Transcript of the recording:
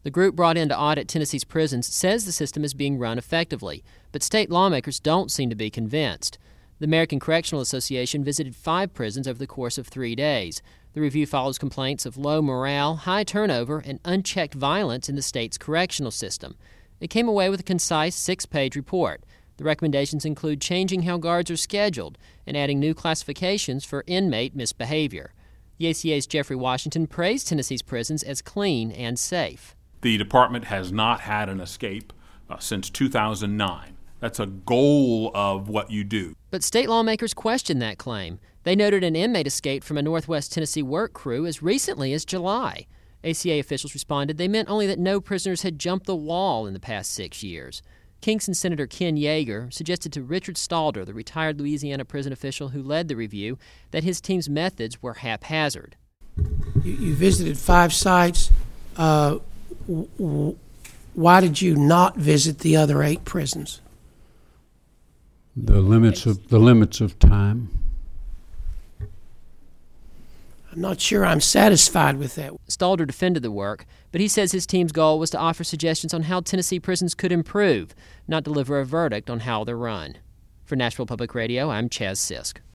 The group brought in to audit Tennessee's prisons says the system is being run effectively, but state lawmakers don't seem to be convinced. The American Correctional Association visited 5 prisons over the course of 3 days. The review follows complaints of low morale, high turnover, and unchecked violence in the state's correctional system. It came away with a concise 6-page report. The recommendations include changing how guards are scheduled and adding new classifications for inmate misbehavior. The ACA's Jeffrey Washington praised Tennessee's prisons as clean and safe. The department has not had an escape since 2009. That's a goal of what you do. But state lawmakers questioned that claim. They noted an inmate escaped from a Northwest Tennessee work crew as recently as July. ACA officials responded they meant only that no prisoners had jumped the wall in the past 6 years. Kingston Senator Ken Yeager suggested to Richard Stalder, the retired Louisiana prison official who led the review, that his team's methods were haphazard. You visited 5 sites. Why did you not visit the other 8 prisons? The limits of time. I'm not sure I'm satisfied with that. Stalder defended the work, but he says his team's goal was to offer suggestions on how Tennessee prisons could improve, not deliver a verdict on how they're run. For Nashville Public Radio, I'm Chaz Sisk.